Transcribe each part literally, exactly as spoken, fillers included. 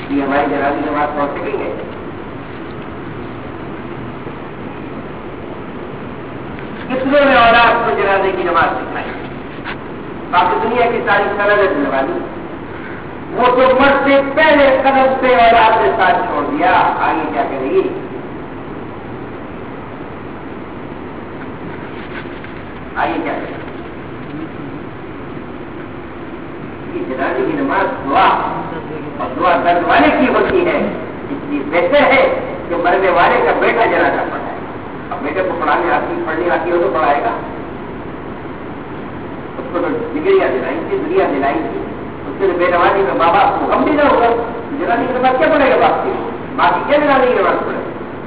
یہ ہماری جنازی نماز پڑھ سکیں گے؟ کتنے نے اولاد کو جنازے کی نماز سکھائی؟ باقی دنیا کی ساری سرحد دینے والی، وہ تو مرد سے پہلے قدم سے اولاد کے ساتھ چھوڑ دیا، آگے کیا کرے گی؟ آگے کیا کرے گی؟ یہ جنازے کی نماز دعا اور دعا درد والے کی ہوتی ہے، اس لیے بہتر ہے کہ مرنے والے کا بیٹا جنازہ پڑھائے۔ اب بیٹے کو پڑھانے آتی پڑھنے آتی ہو تو پڑھائے گا، اس کو تو ڈگریاں دلائی تھی، دنیا دلائی تھی، اس کے بے نمازی میں ماں باپ کو غم بھی نہ ہوگا، جنازے کی نماز کیا پڑھے گا باپ کی؟ باپ کی کیا جنازے کی نماز پڑھے گا؟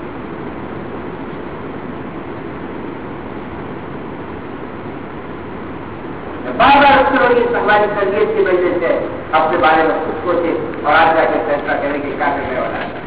بار بار اس طرح کی ہماری تربیت کی وجہ سے اپنے بارے میں خود سوچے اور آج جا کے فیصلہ کریں کہ کیا کرنے والا ہے۔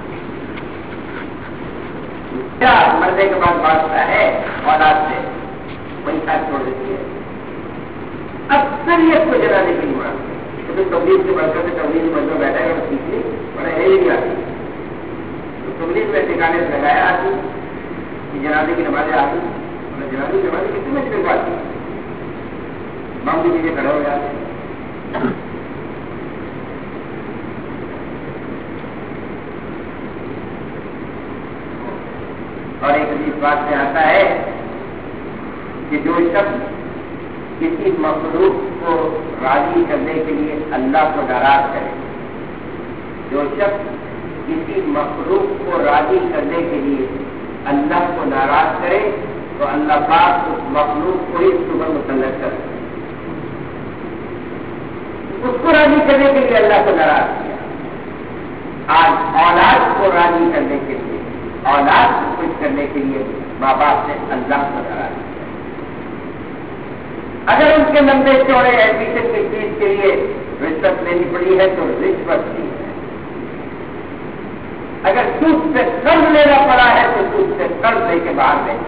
کیا مرنے کے بعد بانٹتا ہے اولاد سے وہی ساتھ چھوڑ دیتی ہے۔ اکثریت کو جنازے کی نماز تبلیغ کے برکت سے تبلیغ میں بیٹھا ہے اور سیکھنے بڑے ہے ہی نہیں آتی، تو تبلیغ میں ٹھکانے سے لگایا آتی کہ جنازے کی نمازیں آتی، اور جنازے کی نمازیں کتنے بجے تک آتی؟ مام بھی نیچے کھڑے ہو جاتے ہیں۔ اور ایک عجیب بات میں آتا ہے کہ جو شخص کسی مخلوق کو راضی کرنے کے لیے اللہ کو ناراض کرے، جو شخص کسی مخلوق کو راضی کرنے کے لیے اللہ کو ناراض کرے تو اللہ پاک اس مخلوق کو اس پر مسلط کرے۔ اس کو راضی کرنے کے لیے اللہ کو ناراض کیا، آج اولاد کو راضی کرنے کے لیے، اولاد کو خوش کرنے کے لیے ماں باپ نے اللہ کو ناراض کیا۔ اگر ان کے لمبے چوڑے ایڈمیشن کی فیس کے لیے رشوت لینی پڑی ہے تو رشوت دی ہے، اگر سود سے قرض لینا پڑا ہے تو سود سے قرض لے کے باہر لے۔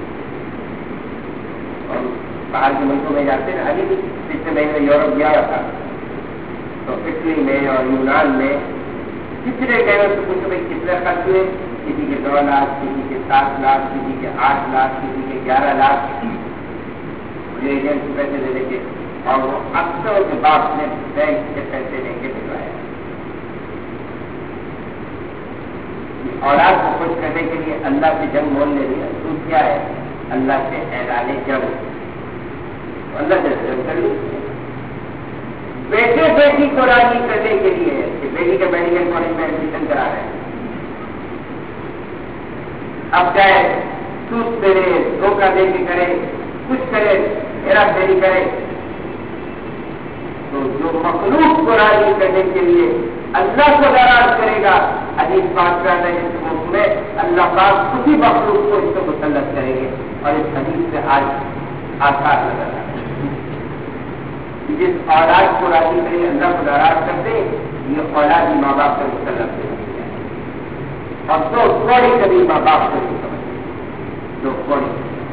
اور باہر کے ملکوں میں جاتے ہیں، ابھی بھی پچھلے مہینے یورپ گیا تھا تو اٹلی میں اور یونان میں پچھلے گئے تو پوچھو بھائی کتنے خرچ ہوئے؟ کسی کے دو لاکھ، کسی کے سات لاکھ، کسی کے آٹھ لاکھ، کسی کے گیارہ لاکھ ایجنٹ پیسے دے دے کے، اور وہ اکثر کے باپ نے بینک کے پیسے لے کے بھجوایا۔ اولاد کو خوش کرنے کے لیے اللہ سے جنگ مول لے لیا، تو کیا ہے؟ اللہ سے اعلان جنگ، اللہ سے جنگ کر لی۔ بیٹے بیٹی کو راضی کرنے کے لیے کہ بیٹی کے میڈیکل کالج میں ایڈمیشن کرا رہے ہیں، اب چاہے سود کرے، دھوکہ دے کے کرے، کچھ کرے، ہیرا پھیری کرے، تو جو مخلوق کو راضی کرنے کے لیے اللہ کو ناراض کرے گا، حدیث پاک کا ملک میں اللہ پاک اسی مخلوق کو اس کو مسلط کریں گے۔ اور اس حدیث سے آج آثار نظر آتا ہے، جس اولاد کو راضی کرے اللہ کو ناراض کرتے، یہ اولاد ہی ماں باپ سے مسلط کرتی ہے۔ اور دو کوڑی کبھی ماں باپ کو نہیں سمجھتے، دو کوڑی۔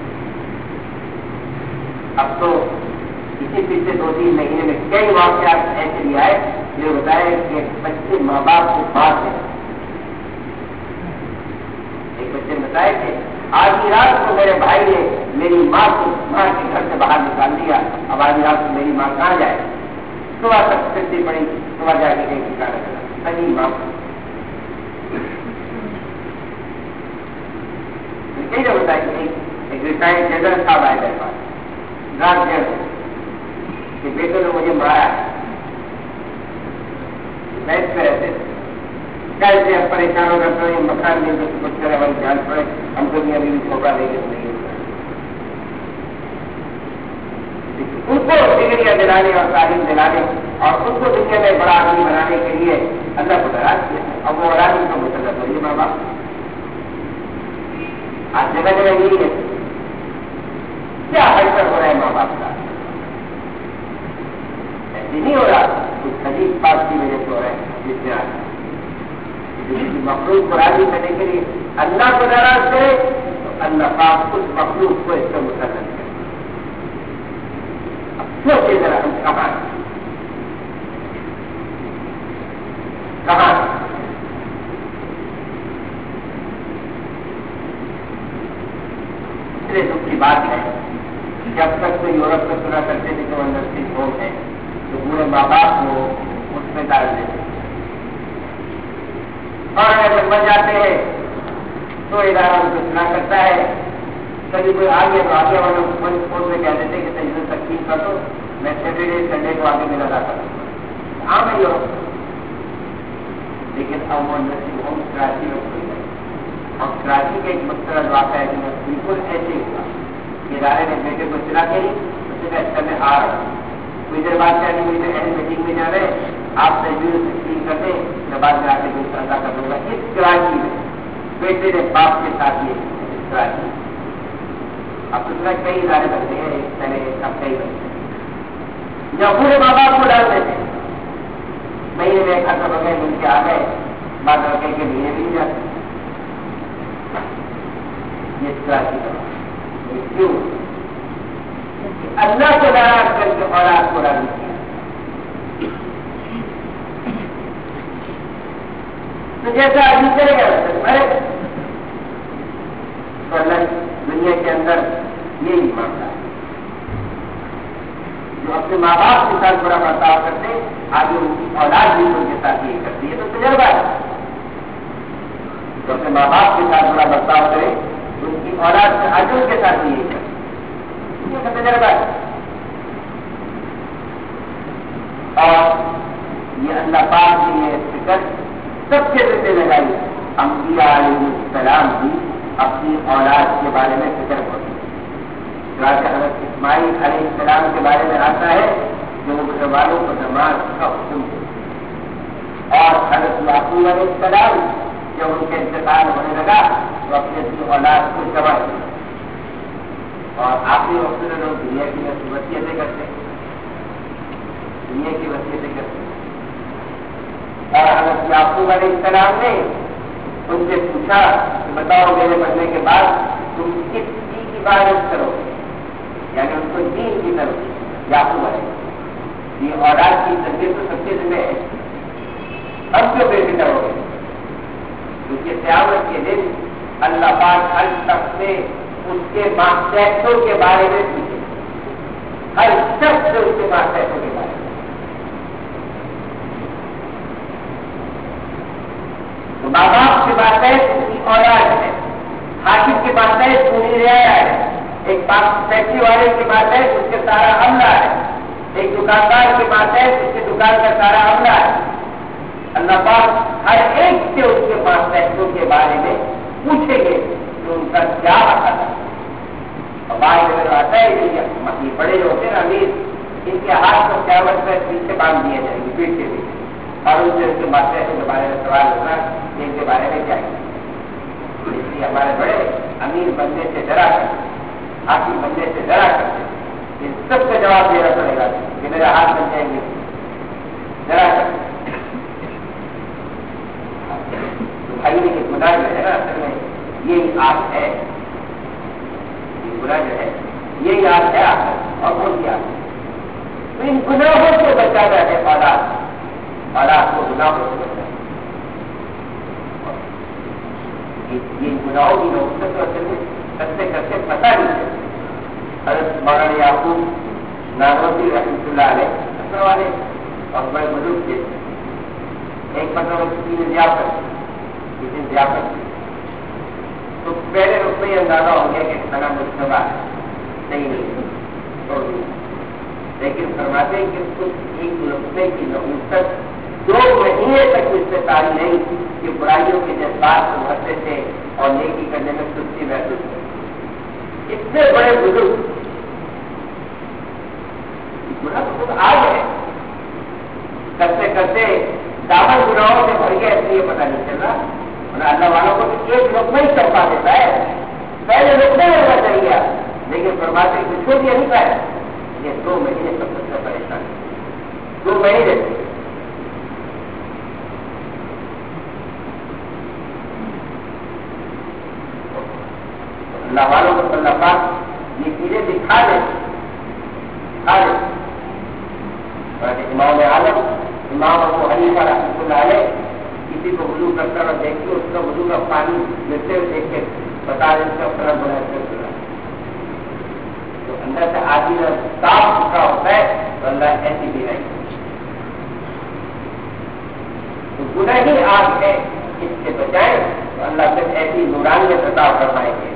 اب تو اسی پیچھے دو تین مہینے میں کئی واقعات ایسے بھی آئے جو بتائے کہ بچے ماں باپ کو بات ہے۔ ایک بچے نے بتایا کہ آدھی رات کو میرے بھائی نے میری ماں کو ماں کے گھر سے باہر نکال دیا، اب آدھی رات کو میری ماں کہاں جائے؟ صبح تک پھرتی پڑی، صبح جا کے کہیں ٹھکانا کرا صحیح ماں کئی جگہ بتائی۔ ایک ریٹائرڈ جنرل صاحب آئے میرے پاس، کہ بیٹے نے مجھے مارا ہے، بیٹھ پہ رہتے کیسے اب پریشان ہو کر مکان میں کچھ کرے ہماری جان پڑے، ہم کو بھی ابھی بھی چھوٹا نہیں نہیں ان کو ڈگریاں دلانے اور تعلیم دلانے اور ان کو دنیا میں بڑا آدمی بنانے کے لیے اللہ کو ناراض کیا۔ اب وہ اولاد ان کو مسلط ہو رہی ہے ماں باپ، آج جگہ جگہ یہی ہے۔ کیا بہتر ہو رہا ہے ماں باپ کا؟ ایسے نہیں ہو رہا، کچھ عجیب بات کی وجہ سے ہو رہا ہے، جس میں مخلوق کو راضی کرنے کے لیے اللہ کو ناراض کرے تو اللہ پاک اس مخلوق کو اس سے مسلط کرے۔ اب سوچے ذرا ہم کہاں کہاں سنا کرتا ہے. کبھی کوئی آ گیا تو آگے والے فون میں کہہ دیتے کہ تجربہ تقسیم کر دو, میں سیٹرڈے سنڈے کو آگے ملا رہا تھا. عام ہے یہ, لیکن اب وہ نصیب ہم کراچی میں کوئی نہیں. اور کراچی کا ایک مسئلہ جو آتا ہے کہ وہ بالکل ایسے ہی ہوا. ادارے نے بیٹے کو چلا کے اس نے اچھا میں آ رہا ہوں, کوئی دیر بعد کیا نہیں, مجھے اہم میٹنگ میں جا رہے ہیں, آپ تجویز تقسیم کر دیں, میں بعد میں آ کے دوسرا ادا کر دوں گا. اس کراچی میں بیٹے نے باپ کے ساتھ یہ اس کراچی اب اس میں کئی ادارے بنتے ہیں, ایک پہلے اب کئی بنتے ہیں جب پورے ماں باپ کو ڈالتے تھے. مہینے میں خرچہ بغیر مل کے آ گئے, بعد میں کہیں کے مہینے بھی نہیں جاتے. یہ کراچی کا کیوں اللہ کو ناراض کر کے اولاد کو راضی کیا. تو جیسا آدمی کرے گا مرے گا. تو اللہ دنیا کے اندر یہی مانتا ہے, جو اپنے ماں باپ کے ساتھ برا برتاؤ کرتے آگے ان کی اولاد بھی ان کے ساتھ یہی کرتی ہے. تو تجربہ ہے, جو اپنے ماں باپ کے ساتھ برا برتاؤ کرے ان کی اولاد سے آگے ان کے ساتھ یہی کرتی ہے. یہ تجربہ ہے. اور یہ اللہ پاک کی یہ فکر سب کے ذمہ لگائی. انبیاء علیہ السلام بھی اپنی اولاد کے بارے میں فکر ہوتی ہے. حضرت اسماعیل علیہ السلام کے بارے میں آتا ہے جو مسلمانوں کو نماز کا حکم دے, اور حضرت یعقوب علیہ السلام جب ان کے انتقال ہونے لگا تو اپنی اپنی اولاد کو جمع کیا. اور آخری وقت میں لوگ دنیا کی وصیتیں کرتے ہیں, دنیا کی وصیتیں کرتے ہیں. اور حضرت یعقوب علیہ السلام نے ان سے پوچھا کہ بتاؤ میرے مرنے کے بعد تم کس چیز کی عبادت کرو, یعنی ان کو دین کی طرف یعقوب علیہ یہ اولاد کی تربیت تو سب کے ذمہ ہے. اب جو بے فکر ہو گئے کیونکہ قیامت کے دن اللہ پاک ہر شخص سے اس کے ماسٹروں کے بارے میں پوچھے, ہر شخص سے اس کے ماسٹروں کے بارے میں. تو ماں باپ کے پاس ہے اس کی اولاد ہے, حاکم کے پاس ہے پوری رعایا ہے, ایک فیکٹری والے کے پاس ہے اس کے سارا عملہ ہے, ایک دکاندار کے پاس ہے اس کے دکان کا سارا عملہ ہے. اللہ پاک ہر ایک سے اس کے پاس فیکٹروں کے بارے میں پوچھیں گے کہ ان کا کیا آتا ہے. اور بعض اگر آتا ہے کہ بڑے جو ہوتے ہیں امیر, ان کے ہاتھ کو قیامت میں پیچھے باندھ دیے جائیں گے پیٹ کے پیچھے, اور ان سے اس کے ماسٹر کے بارے میں سوال ہوگا کہ ان کے بارے میں کیا ہے. اس لیے ہمارے بڑے امیر بننے سے ڈرا کرتے, حاکم بننے سے ڈرا کرتے, ان سب کا جواب دینا پڑے گا کہ میرے ہاتھ بن جائیں گے, ڈرا کرتے. تو بھائی یہ گناہ جو ہے نا اصل میں یہی آگ ہے, یہ گناہ جو ہے یہی آگ ہے آخر اور کون سی آگ ہے. تو ان گناہوں سے بچانا ہے اولاد, اولاد کو گناہوں سے بچانا. یہ گناہوں کی نوبت کرتے کرتے پتہ نہیں ہے. حضرت مولانا یعقوب نانوتوی رحمۃ اللہ علیہ اثر والے اور بڑے بزرگ تھے. ایک مطلب کسی نے ضیافت کسی نے ضیافت تو پہلے اس میں یہ اندازہ ہو گیا کہ کھانا مشتبہ ہے, صحیح نہیں چھوڑ دیا. لیکن فرماتے ہیں کہ کچھ ایک رقبے کی نوبت دو مہینے تک اس سے تاری نہیں کہ برائیوں کے جذبات کو بھرتے تھے اور نیکی کرنے میں سستی محسوس ہوتی. اتنے بڑے بزرگ گناہ تو خود آ گئے, کرتے کرتے دامن گناہوں سے بھر گیا, اس لیے پتہ نہیں چل رہا. اور اللہ والوں کو تو ایک لقمہ ہی چپا دیتا ہے, پہلے لقمہ ہونا چاہیے, لیکن فرماتے کہ چھوڑ دیا نہیں پایا. یہ دو مہینے سب سے پریشان, دو مہینے اللہ والوں کو اللہ پاک یہ چیزیں دکھا دے دکھا دے. امام عالم امام ابو حنیفہ رحمۃ اللہ علیہ کسی کو وضو کرتا اور دیکھ کے اس کا وضو کا پانی گرتے ہوئے دیکھ کے بتا دیں اس کا اپنا بنا کر تو اندر سے آدمی صاف ستھرا ہوتا ہے تو اللہ ایسی بھی ہے. تو گناہ ہی آگ ہے, اس سے بچائیں تو اللہ پھر ایسی نورانیت عطا فرمائیں گے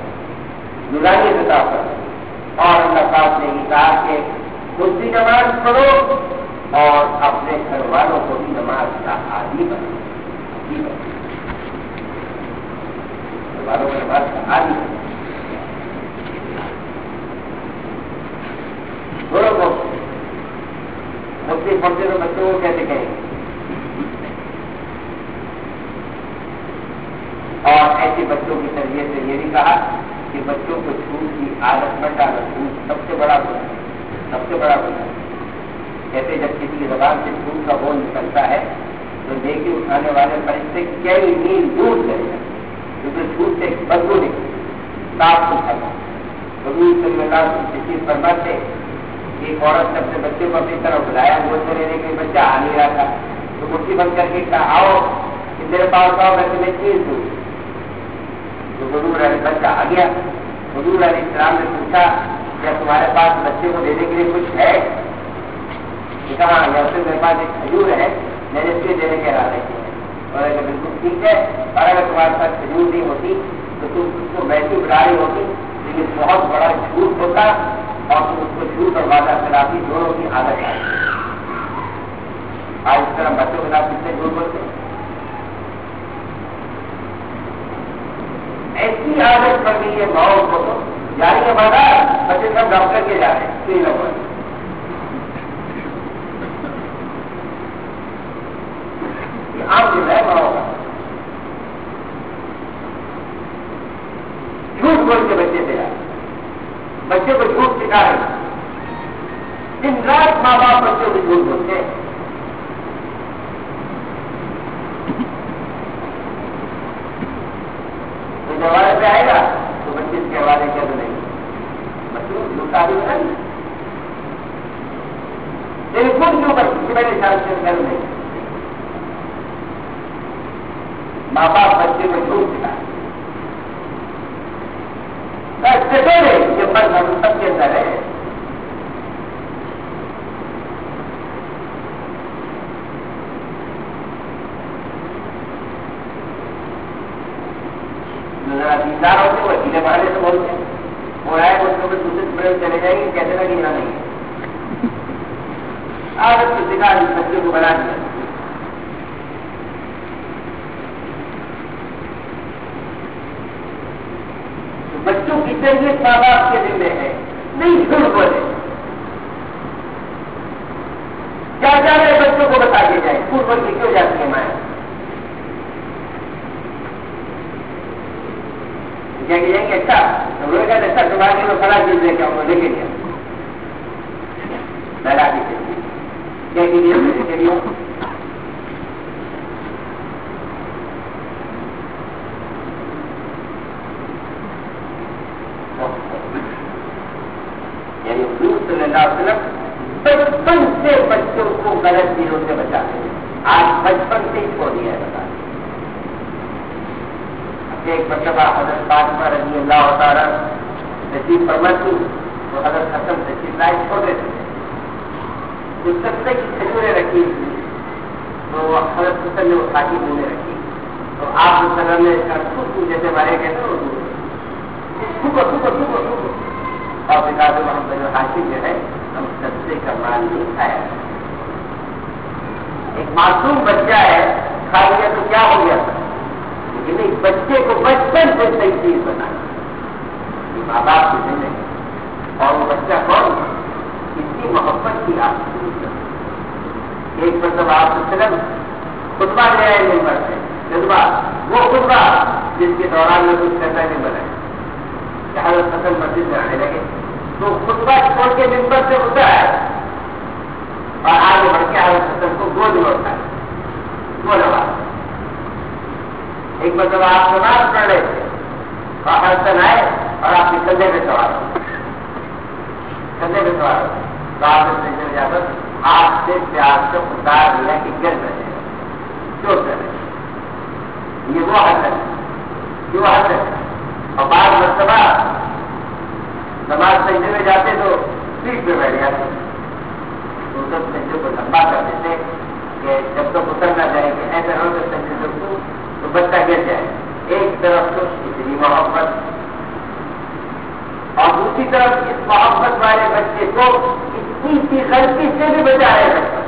قرآن پڑھو اور اپنے گھر والوں کو بھی نماز کا عادی بنو، عادی بنو، گھر والوں کو نماز کا عادی بنو۔ بولو مفتی پڑھتے تو بچوں کو کیسے کہیں گے؟ اور ایسے بچوں کی تربیت سے یہ بھی کہا کہ بچوں کو جھوٹ کی عادت نہ ڈالو، جھوٹ سب سے بڑا گناہ ہے، سب سے بڑا گناہ ہے۔ کہتے جب کسی کی زبان سے جھوٹ کا بول نکلتا ہے تو دیکھے اٹھانے والے فرشتے کئی میل دور چلے جاتے، کیونکہ جھوٹ سے بدبو نکلتی، صاف ستھرا۔ حضور صلی اللہ علیہ وسلم چیز فرماتے ایک عورت نے اپنے بچے کو اپنی طرف بلایا، گود میں لینے کے بچہ آ نہیں رہا تھا تو مٹھی بند کر کے کہا آؤ کہ میرے پاس آؤ میں تمہیں چیز دوں۔ تو حضور علیہ بچہ آ گیا۔ حضور علیہ السلام نے پوچھا کیا تمہارے پاس بچے کو دینے کے لیے کچھ ہے؟ کہا یا پھر میرے پاس ایک کھجور ہے، میں نے اس کے دینے کے ارادے کیے ہیں۔ اور اگر بالکل ٹھیک ہے، اور اگر تمہارے پاس کھجور نہیں ہوتی تو تم اس کو ویسی بلا رہی ہوتی، لیکن بہت بڑا جھوٹ ہوتا اور تم اس کو جھوٹ اور وعدہ خلافی دونوں کی عادت آئی۔ آج اس طرح بچوں کے ساتھ کتنے جھوٹ بولتے ہیں؟ ایسی عادت پڑ گئی ہے ماحول کو، جا رہی ہے بازار بچے سب ڈاکٹر کے جا رہے ہیں، کوئی نہ بول عام دن ہے ماحول کا۔ جھوٹ بول کے بچے سے آئے، بچے کو جھوٹ سکھا رہے ہیں، دن رات ماں باپ بچوں کو جھوٹ بولتے ہیں۔ جب حوالے پہ آئے گا تو بچے اس کے حوالے کیا نہیں، بچوں کو جھوٹ عادی بنا نہیں، بالکل جو بچے میرے خیال سے گھر نہیں، ماں باپ بچے کو جھوٹ سکھائے، یہ فرض ہم سب کے اندر ہے۔ دیندار ہوتے وہ اکیلے بڑھنے سے بولتے ہیں، وہ آئے اس کو بھی دوسرے ٹکڑے میں چلے جائیں گے، کہتے نا کہ یہاں نہیں ہے۔ عادت کو سکھا دی، بچے کو بنا دیا۔ بچوں کی تربیت ماں باپ کے ذمہ ہے، نہیں جھوٹ بولے، کیا جا رہے بچوں کو بتا کے جائیں، جھوٹ بول کے کیوں جاتی ہے مائیں؟ کیا کہ جائیں گے اچھا تو وہ کہتے اچھا تمہارے لیے فلاں چیز لے کے آؤں لے کے گیا بہلا کے کیا کیجیے لے کے لیے یعنی حضور صلی اللہ علیہ وسلم بچپن سے بچوں کو غلط چیزوں سے بچاتے ہیں، آج بچپن سے ہی چھوڑ دیا ہے بتا۔ ایک مرتبہ حضرت فاطمہ رضی اللہ تعالیٰ نصیب فرماتی تو حضرت حسن نصیب لائے چھوٹے تھے، کچھ سستے کی کھجوریں رکھی تھی تو حضرت حسن نے وہ کھاتی منہ میں رکھی تو آپ وسلم نے جیسے مارے کہتے ہیں اور بتا دو ہم بنو ہاشم جو ہے ہم سستے کا مال نہیں کھایا، ایک معصوم بچہ ہے کھا لیا تو کیا ہو گیا، لیکن ایک بچے کو بچپن سے صحیح چیز بنانا یہ ماں باپ کی ذمہ ہے۔ اور وہ بچہ کون اس کی محبت کی آپ ایک مطلب آپ صرف خطبہ لے آئے نہیں پڑتے خطبہ وہ خطبہ جس کے دوران میں کچھ کہتا نہیں بنائے حضرت حسن مسجد میں آنے لگے تو خطبہ چھوڑ کے ممبر سے اٹھا ہے اور آگے بڑھ کے حضرت حسن کو گود میں اٹھایا وہ نواز ایک مطلب آپ نماز پڑھ رہے تھے اور حسن آئے اور آپ کے کندھے پہ سوار ہو کندھے پہ سوار ہو تو آپ نے جا کر آپ سے پیار سے اتار دیا کہ گر رہے چوٹ رہے یہ وہ حسن ہے یہ وہ حسن ہے۔ اور بعض مرتبہ نماز سجدے میں جاتے تو سیٹ پہ بیٹھ جاتے تو سب سجدے کو لمبا کر دیتے کہ جب تک اتر نہ جائے کہ ایسے ہو تو سجدے تو تو بچہ گر جائے، ایک طرف تو اتنی محبت اور دوسری طرف اس محبت والے بچے کو اس کسی سی غلطی سے بھی بچایا جاتا.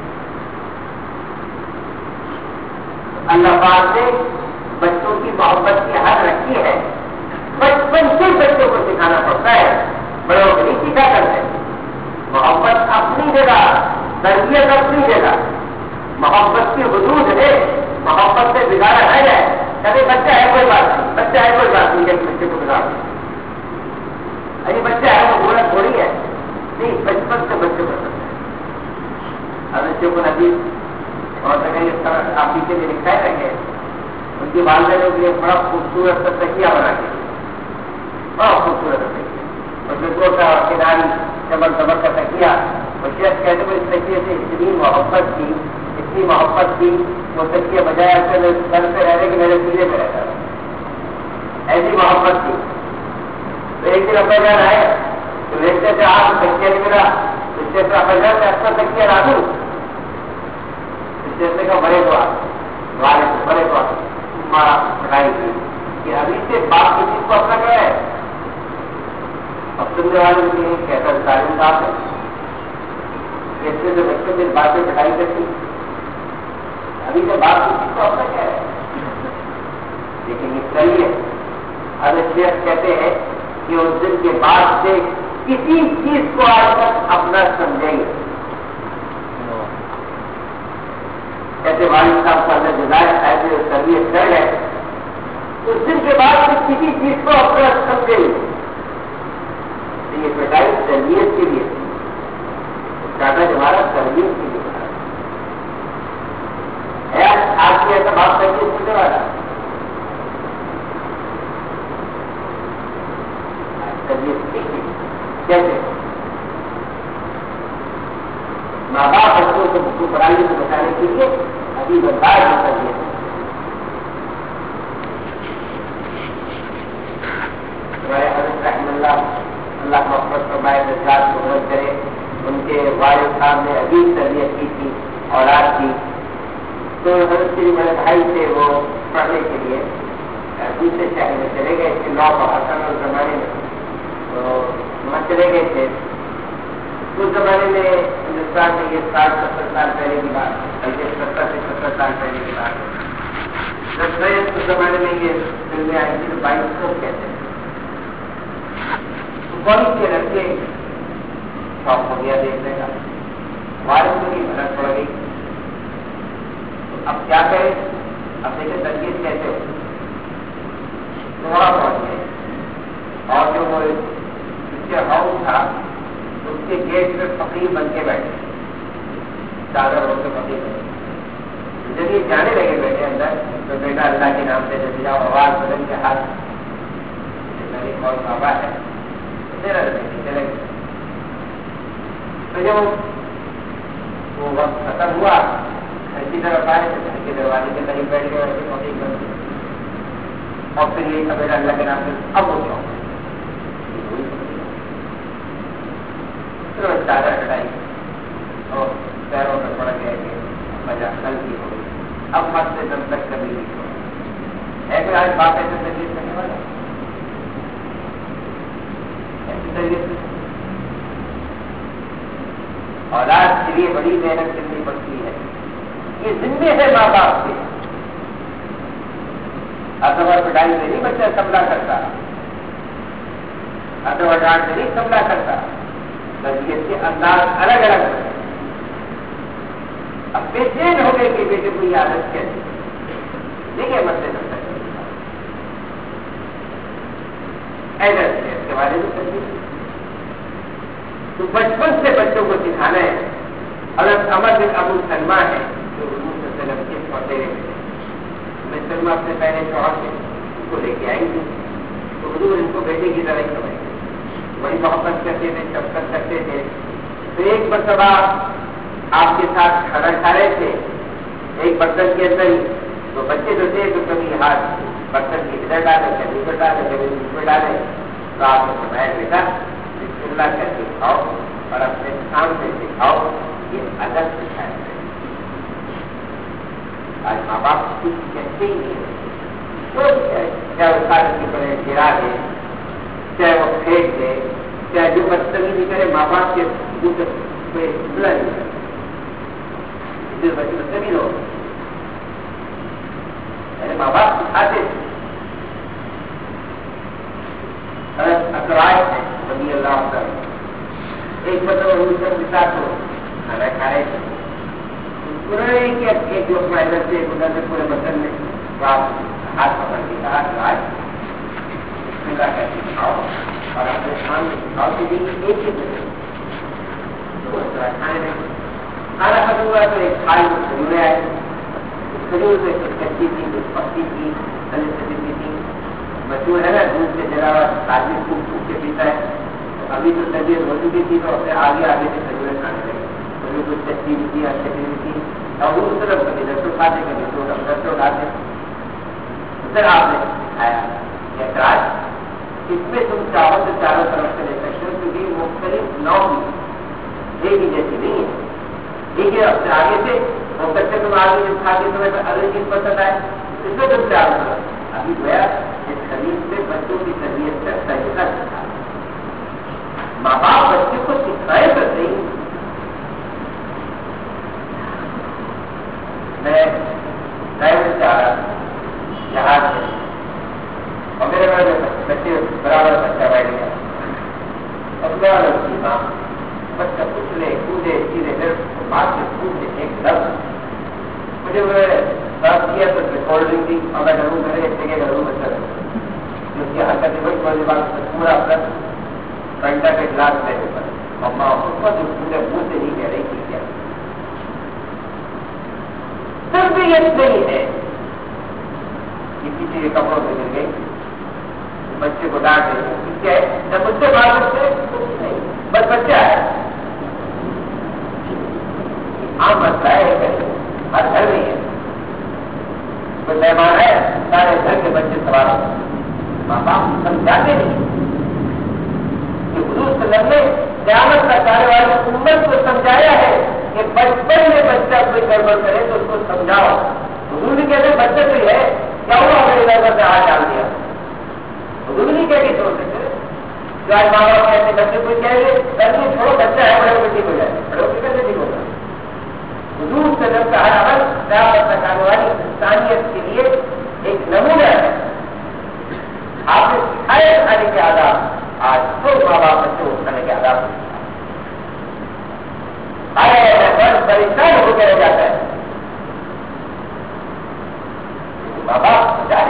اللہ پاک نے بچوں کی محبت کی حد رکھی ہے. بچپن سے بچوں کو سکھانا پڑتا ہے, بڑوں کو نہیں سکھا کرتے. محبت اپنی جگہ, تربیت اپنی جگہ, محبت کی حدود ہے. محبت سے بگاڑا ہے جائے, کبھی بچہ ہے کوئی بات نہیں, بچہ ہے کوئی بات نہیں, کہ بچے کو بگاڑ دیں. ارے بچہ ہے وہ بولا تھوڑی ہے, نہیں, بچپن سے بچے کو سکتے ہیں. اب بچوں کو نبی اور آپ پیچھے بھی لکھائے رکھے, ان کی والدہ کے لیے بڑا خوبصورت سا تکیہ بنا کے, بڑا خوبصورت سا تکیہ, اور بزرگوں کا کناری چمک چمک کا تکیہ. اور شیخ کہتے ہوئے اس تکیے سے اتنی محبت کی, اتنی محبت کی, وہ تکیہ بجائے اپنے گھر پہ رہنے کے میرے سینے پہ رہتا تھا, ایسی محبت کی. تو ایک دن ابا جان آئے تو دیکھتے تھے آپ تکیہ نہیں ملا, اس سے ابا جان میں اچھا تکیہ لا دوں, جیسے کا بڑے دعا والے بڑے دعا ہمارا پڑھائی کی کہ ابھی سے باپ کسی کو اپنا کیا ہے, اب سننے والے بھی نہیں کہتا تعلیم صاحب ہے, جیسے جو بچوں میں بات میں پڑھائی کرتی, ابھی سے باپ کسی کو اپنا کیا ہے. لیکن یہ چلیے حضرت شیخ کہتے ہیں کہ اس دن کے بعد سے کسی چیز کو آج تک اپنا سمجھیں گے. ایسے والد صاحب کو اندر جزائر ایسے تربیت کر گئے, اس دن کے بعد پھر کسی چیز کو اپنا سمجھے ہی. تو یہ پٹائی تربیت کے لیے, دادا جمارا تربیت کے لیے ہے. آپ کی ایسا بات تربیت کرنے والا تربیت کیسے ماں باپ بچوں کو بچوں پڑھائی سے بچانے کے لیے ابھی برداشت نہ کریے. ہمارے حضرت رحم اللہ اللہ محبت فرمائے نجات کو مدد کرے, ان کے والد صاحب نے عجیب تربیت کی تھی اولاد کی. تو حضرت کے میرے بھائی تھے, وہ پڑھنے کے لیے دوسرے شہر میں چلے گئے تھے, نو بہتر اس زمانے میں, تو وہاں چلے گئے تھے. اس زمانے میں ہندوستان میں یہ ساٹھ ستر سال پہلے کی بات, بلکہ ستر سے ستر سال پہلے کی بات ہے. جب میں اس زمانے میں یہ فلمیں آئی تھی تو بائک کو کہتے ہیں, تو کون کے لڑکے شوق ہو گیا دیکھنے کا, والد کو بھی مدد پڑ گئی. اب کیا کرے, اب دیکھیں تربیت کیسے ہو, تھوڑا پہنچ گئے, اور جو وہ پیچھے ہاؤس تھا اس کے گیٹ پہ فقیر بن کے بیٹھے, چادر ہو کے فقیر بن. جب یہ جانے لگے بیٹھے اندر, تو بیٹا اللہ کے نام سے جب جاؤ, آواز بدل کے ہاتھ میری کون بابا ہے چلے گئے. تو جب وہ وقت ختم ہوا, گھر کی طرف آئے تو گھر کے دروازے کے قریب بیٹھ کے ویسے فقیر بن گئے. اور پھر یہ سب اللہ کے نام سے اب ہو جاؤ, چادر ہٹائی اور پیروں میں پڑ گیا کہ وجہ ہلکی ہو گئی. اب مت سے دم تک کبھی نہیں ہو. ایسے آج بات ایسے تربیت کرنے والا, ایسی تربیت اولاد کے لیے بڑی محنت کرنی پڑتی ہے. یہ ذمے ہے ماں باپ کے. اصور پٹائی سے نہیں بچہ سملا کرتا, اصور ڈانٹ سے نہیں سملا کرتا, تربیت کے انداز الگ الگ ہوتے ہیں. اب بے چین ہو گئے کہ بیٹے کو یہ عادت کیسے دیکھیے مسئلے سمجھ کے بارے میں تربیت تو بچپن سے بچوں کو سکھانا ہے. حضرت عمر بن ابو سلمہ ہے جو حضور صلی اللہ علیہ وسلم کے پڑھتے رہے. میں سلمہ اپنے پہلے شوہر سے اس کو لے کے آئی تھی, تو حضور ان کو بیٹے کی طرح ہی سمجھتے, بڑی محبت کرتے تھے, شفقت کرتے تھے. تو ایک مرتبہ آپ کے ساتھ کھانا کھا رہے تھے, ایک برتن کے اندر ہی, تو بچے جو تھے تو کبھی ہاتھ برتن کی ادھر ڈالے, کبھی ادھر ڈالے, کبھی اس میں ڈالے. تو آپ نے بتایا بیٹا بسم اللہ کر کے کھاؤ اور اپنے سامنے سے کھاؤ, یہ ادب سکھایا ہے. آج ماں باپ کچھ کہتے ہی نہیں, چاہے وہ سارے کی بڑے گرا دے, چاہے وہ پھینک دے, چاہے جو بدتمیزی کرے, ماں باپ کے کوئی بلا نہیں کرتا بچے سبھی لوگ میرے ماں باپ سکھاتے اکرائے تھے رضی اللہ عنہ ایک بچوں کو بتا تو کھانا کھائے تھے ایک لوگ ادھر سے ادھر سے پورے بچن میں ہاتھ پکڑ کے کہا کہ آج کھاؤ اور اپنے سامنے کھاؤ کے لیے ایک ہی کھانے میں کھانا ختم ہوا تو ایک تھالی میں کھجورے آئے کھجور سے کچھ کچی تھی کچھ پکی تھی گلے سے بھی تھی مشہور ہے نا دودھ سے جلا آدمی خوب پھوک کے پیتا ہے ابھی تو طبیعت ہو چکی تھی تو اپنے آگے آگے سے کھجورے کھانے لگے کبھی کچھ کچی بھی تھی اچھی بھی تھی اور وہ اس طرف کبھی دس کھاتے کبھی دو دس اٹھاتے ادھر آپ نے کھایا اعتراض اس میں تم چاہو تو چاروں طرف سے لے سکتے ہو کیونکہ مختلف نو بھی ایک ہی جیسی نہیں ہے ٹھیک ہے اب سے آگے سے ہو سکتے تم آگے جب کھا کے تمہیں اگلی چیز پسند آئے اس میں تم چاروں طرف ابھی گیا اس حدیث سے بچوں کی تربیت کا طریقہ سکھا ماں باپ بچے کو سکھائے تو صحیح میں ڈرائیور چاہ رہا جہاز سے اور میرے بڑے بچے برابر بچہ بیٹھ گیا اور کی ماں بچہ پچھلے کودے سیدھے پھر بات سے کودے ایک لفظ مجھے بات کیا تو کولڈ ڈرنک دی اور میں ضرور کرے ایک جگہ ضرور بچہ جو اس کی حرکتیں بڑی بڑی بات پورا اپنا گھنٹہ کے گلاس لے پر اور ماں اس کو جو پورے منہ سے نہیں کہہ رہی تھی کیا تربیت نہیں ہے کسی چیز کے کپڑوں سے گر گئی بچے کو ڈانٹ دے کیا ہے جب اس سے بات کرتے نہیں بس بچہ ہے عام مسئلہ ہے ہر گھر میں ہے کوئی مہمان ہے سارے گھر کے بچے سوال ماں باپ سمجھاتے نہیں کہ حضور صلی اللہ علیہ وسلم نے قیامت کا سارے والے امت کو سمجھایا ہے کہ بچپن میں بچہ کوئی گڑبڑ کرے تو اس کو سمجھاؤ حضور بھی کہتے بچہ تو ہے کیا ہوا میرے گھر سے ہاتھ ڈال دیا حضور نہیں کہہ کے چھوڑ سکتے جو آج ماں باپ کہتے بچے کو کہہ گے کرنے چھوڑو بچہ ہے بڑے بچے ہو جائے بڑے بچے کیسے ٹھیک ہوگا حضور صلی اللہ علیہ وسلم کا ہر عمل قیامت تک والی انسانیت کے لیے ایک نمونہ ہے آپ نے سکھائے کھانے کے آداب آج تو ماں باپ بچوں کو کھانے کے آداب پریشان ہو کے رہ جاتا ہے ماں باپ جائے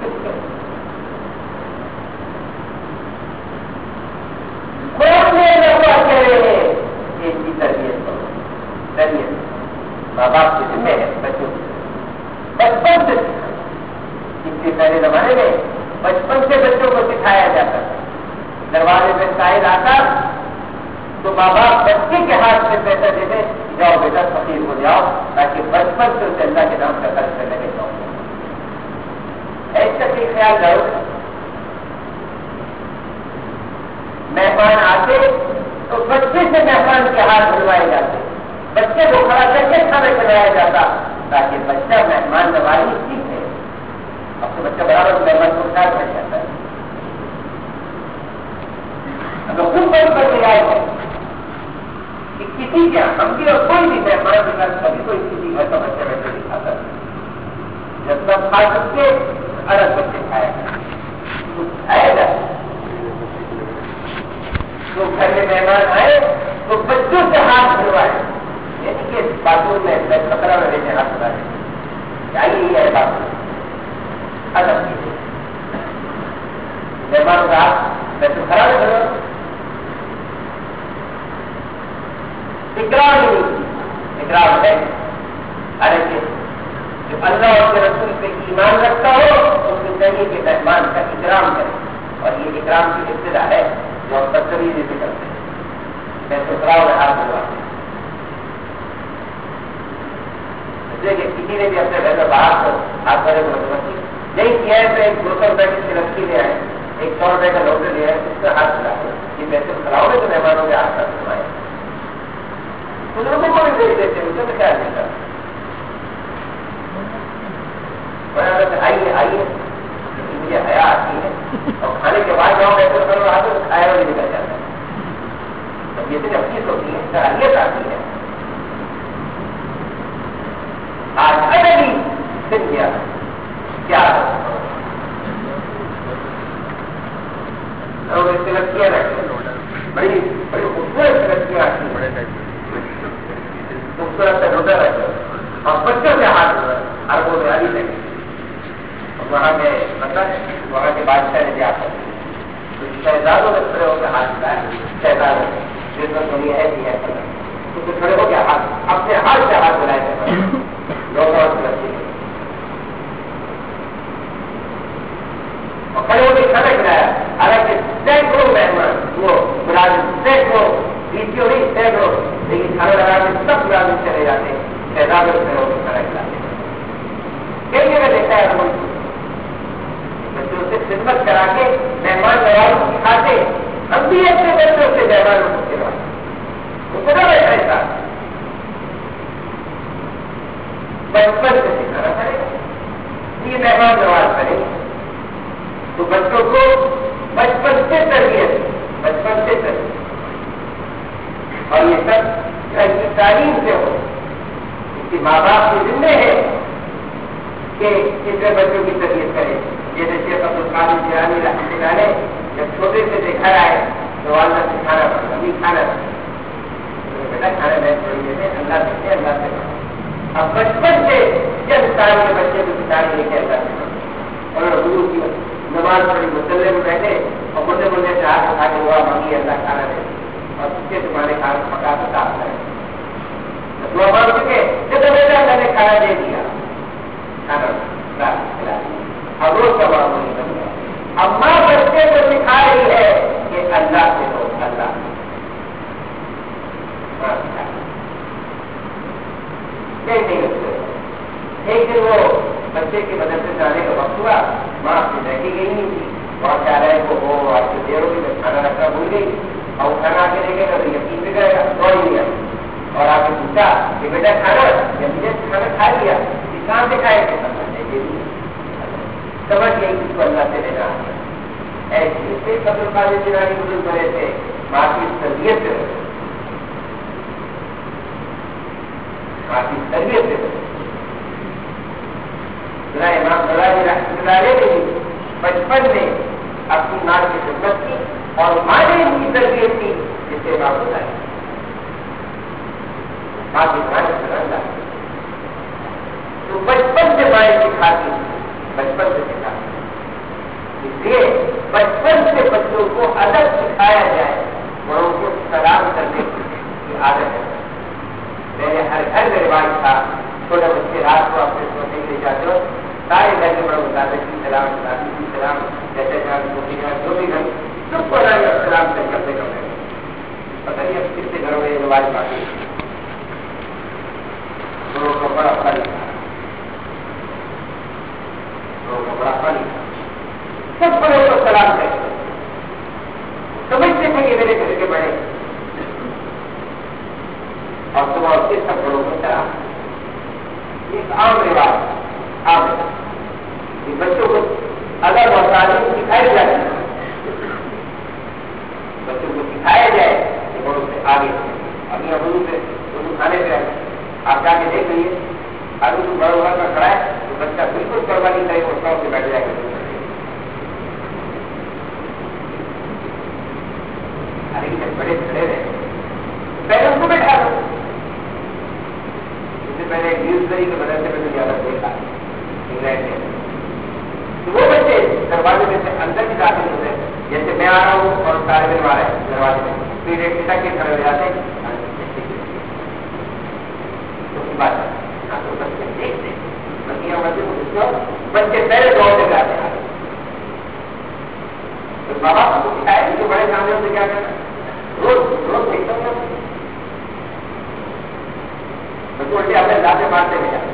تربیت کرو تربیت ماں باپ کے ذمہ ہے بچوں کی بچپن سے اس کے پہلے زمانے میں بچپن سے بچوں کو سکھایا جاتا تھا دروازے میں سائل آتا تو ماں باپ بچے کے ہاتھ سے پیسہ دے دیں جاؤ بیٹا فقیر ہو جاؤ تاکہ بچپن سے اسے اللہ کے نام کا خرچ کرنے کے شوق ایسا بھی خیال کرو مہمان آتے تو بچے سے مہمان کے ہاتھ دھلوائے جاتے بچے کو کھڑا کر کے کھانا کھلایا جاتا تاکہ بچہ مہمان نوازی سیکھے اب تو بچہ برابر مہمان کو کھا کر جاتا ہے اگر خود بند کر کے آئے ہو کہ کسی کے ہم بھی اور کوئی بھی مہمان کے ساتھ کبھی کوئی کسی گھر کا بچہ ویسے نہیں کھاتا جب سب کھا سکتے الگ بچے کھائے کھائے گا تو گھر میں مہمان آئے تو بچوں سے ہاتھ دھلوائے یعنی کہ باتوں میں خطرہ میں بیٹھے ہاتھ دھلائے چاہیے یہ ہے بات ادب کیجیے مہمان کا میں تو خراب کروں اکرام نہیں اکرام ہے ارے جو اللہ اور کے رسول پہ ایمان رکھتا ہو اس کو چاہیے کہ مہمان کا اکرام کرے اور یہ اکرام کی ابتدا ہے جو ہم تبدیلی سے کرتے ہیں میں تو خراب ہے ہاتھ دھلوا کہ کسی نے بھی اپنے گھر میں باہر کو ہاتھ بھرے کو نہیں کیا ہے تو ایک دو سو روپئے کی رکھی لے آئے ایک سو روپئے کا لوٹے لے آئے اس کا ہاتھ دھلا یہ پیسے کھلاؤ گے تو مہمانوں کے ہاتھ ہاتھ دھلوائے بزرگوں کو بھی بھیج دیتے مجھے تو کیا دیتا آئیے آئیے مجھے حیا آتی ہے اور کھانے کے بعد جاؤ پیسے کرو آتے تو کھایا ہوا نکل جاتا ہے تو یہ تو نفیس ہوتی ہے، صلاحیت آتی ہے. آج ادبی دن گیا کیا لوگ اس لڑکیاں رکھتے بڑی بڑی خوبصورت لڑکیاں آتی ہیں، خوبصورت سے روٹا رکھتے اور بچوں کے ہاتھ اربوں میں آدھی لگی. وہاں میں مطلب وہاں کے بادشاہ نے دیا تھا شہزادوں میں کھڑے ہو کے ہاتھ ملایا، شہزادوں جس میں دنیا ہے کہ ہے تو کھڑے ہو کے ہاتھ اپنے ہاتھ سے ہاتھ ملائے تھے لوگ اور لڑکی اور کھڑے ہو کے کھانا کھلایا. حالانکہ سینکڑوں مہمان وہ ملازم سینکڑوں بیسوں نہیں سینکڑوں لیکن کھانا لگا کے سب ملازم چلے جاتے شہزادوں سے کھڑے ہو کے کھانا کھلاتے. کئی جگہ دیکھا ہے بچوں سے خدمت کرا کے مہمان نوازی سکھاتے. ہم بھی اپنے بچوں سے مہمانوں کو کھلواتے وہ کتنا بیٹھا ہے ساتھ بچپن سے سکھانا پڑے گا. یہ مہمان نواز کرے تو بچوں کو بچپن سے تربیت بچپن سے تربیت اور یہ سب گھر کی تعلیم سے ہو. اس کی ماں باپ کے ذمے ہے کہ کتنے بچوں کی تربیت کرے. جیسے شیخ عبد القادر جیلانی رحمۃ اللہ علیہ جب چھوٹے سے دیکھا ہے تو والدہ سے کھانا پڑتا نہیں کھانا بیٹا کھانا نہیں چھوڑی دیتے اللہ سے اللہ سے. اب بچپن سے جب سال کے بچے کو سکھانے لے کے اللہ سے اور گرو کی نماز پڑھی مسلے میں بیٹھے اور بڑے بڑے سے ہاتھ اٹھا کے ہوا مانگی اللہ کھانا دے اور اس کے تمہارے کھانا پکا تو صاف کرے دعا مانگ چکے جب بیٹا اللہ نے کھانا دے دیا کھانا کھلا دیا. اب روز کا بات نہیں بن گیا. اب ماں بچے کو سکھا رہی ہے کہ اللہ سے لو اللہ نہیں رکھتے. ایک دن وہ بچے کی مدد سے جانے کا وقت ہوا ماں سے بیٹھی گئی نہیں تھی وہاں چاہ رہے کو وہ آپ سے دیر ہوگی میں کھانا رکھنا بھول گئی اور وہ کھانا آ کے دیکھے گا تو یقین بھی کرے گا کوئی نہیں آئی اور آپ نے پوچھا کہ بیٹا کھانا یا مجھے کھانا کھا لیا کہاں سے کھائے گا سمجھ گئی اس کو اللہ سے لینا ایسی سے عبد القادر جیلانی بزرگ بنے تھے ماں کی تربیت سے ماں کی تربیت سے امام غزالی رحمۃ اللہ علیہ نے بھی بچپن میں اپنی ماں کی خدمت کی اور ماں نے ان کی تربیت کی جس سے امام غزالی ماں کی ماں نے تو بچپن سے مائیں سکھاتی بچپن سے سکھاتی. اس لیے بچپن سے بچوں کو ادب سکھایا جائے اور ان کو سلام کرنے کی عادت ہے. میرے ہر گھر میں رواج تھا چھوٹے بچے رات کو اپنے سونے کے لیے جاتے ہو سارے گھر کے بڑا مطابق کی سلام دادی کی سلام جیسے جان چھوٹی جان جو بھی گھر سب کو سلام سے کرتے کرتے پتہ نہیں اب کس سے گھروں میں یہ رواج باقی کو بڑا فرق تھا بڑا فرق سب بڑے کو سلام کرتے سمجھتے تھے کہ میرے گھر کے بڑے اور صبح اس کے سب بڑوں کو سلام ایک عام رواج عام کہ بچوں کو ادب اور تعلیم سکھائی جائے بچوں کو سکھایا جائے کہ بڑوں سے آگے ابھی ابو سے اردو کھانے پہ آپ جا کے دیکھ لیجیے ابھی تو بڑا ہوا کا کھڑا ہے تو بچہ بالکل قربانی نہیں ہوتا سے بیٹھ جائے گا. ارے جب بڑے کھڑے رہے پہلے ان کو بیٹھا دو. اس سے پہلے نیوز دری کے بدل سے میں نے زیادہ دیکھا انگلینڈ میں تو وہ بچے دروازے میں سے اندر بھی داخل ہوتے جیسے میں آ رہا ہوں اور طالب علم آ رہا ہے دروازے میں پھر ایک ٹک کے کھڑے ہو جاتے ہیں بچے پہلے دور سے جاتے ہیں ماں باپ کو سکھائے جو بڑے سامنے سے کیا کرنا روز روز دیکھتا ہوں بچے الٹے اپنے لاتے مارتے ہوئے جاتے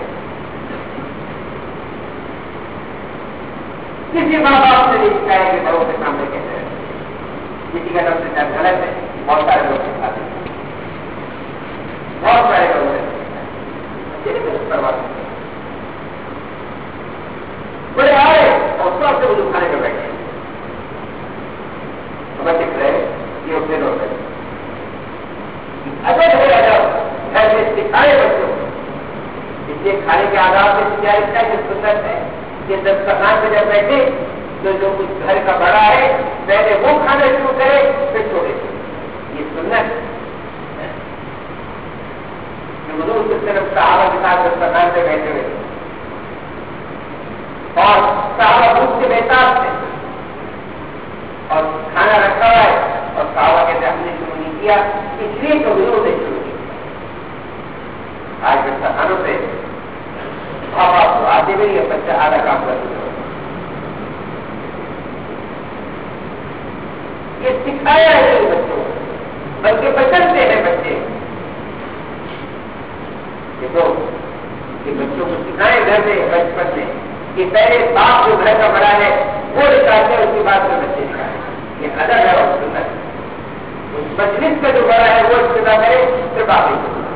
کسی ماں باپ سے نہیں سکھائے کہ بڑوں کے سامنے کیسے رہتے کسی کا نام سے شاید غلط ہے بہت سارے لوگ سکھاتے ہیں بہت سارے لوگ بڑے آئے اور سب سے وہ کھانے پہ بیٹھے بچے کھڑے یہ اس سے لوگ سکھائے بچوں کو. اس لیے کھانے کے آداب میں تجارت کا جو سنت ہے کہ دسترخوان پہ جب بیٹھے تو جو کچھ گھر کا بڑا ہے پہلے وہ کھانا شروع کرے پھر چھوڑے. یہ سنت حضور کی طرف صحابہ کے ساتھ دسترخوان پہ بیٹھے ہوئے اور صحابہ بھوک سے بےتاب تھے اور کھانا رکھا ہوا ہے اور صحابہ کہتے ہم نے شروع نہیں کیا اس لیے تو حضور نے شروع کیا. آج دسترخوانوں پہ آپ آپ کو آتے بھی یہ بچہ آدھا کام کر دیا. یہ سکھایا ہے بچوں کو بلکہ بچتے ہیں بچے. دیکھو کہ بچوں کو سکھائے گھر میں بچپن میں کہ پہلے باپ جو گھر کا بڑا ہے وہ سکھاتے ہیں اس کے بعد میں بچے سکھائے. یہ ادب ہے اور سنت ہے. اس مجلس کا جو بڑا ہے وہ ابتدا کرے پھر باپ ہی کرے.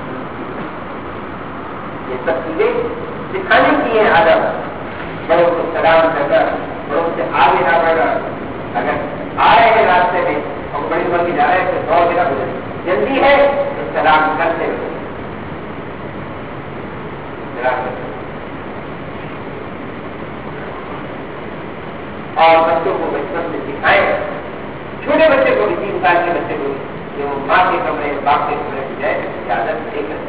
یہ سب چیزیں سکھانے کی ہے ادب. بڑوں کو سلام کر کر بڑوں سے آگے نہ بڑھ کر اگر آ رہے ہیں راستے میں اور بڑی بڑی جا رہے ہیں تو سو جگہ جلدی ہے تو سلام کرتے ہوئے اور بچوں کو بچپن سے سکھائے. چھوٹے بچے کو بھی تین سال کے بچے کو جو ماں کے کمرے باپ کے کمرے میں جائے اجازت دے کر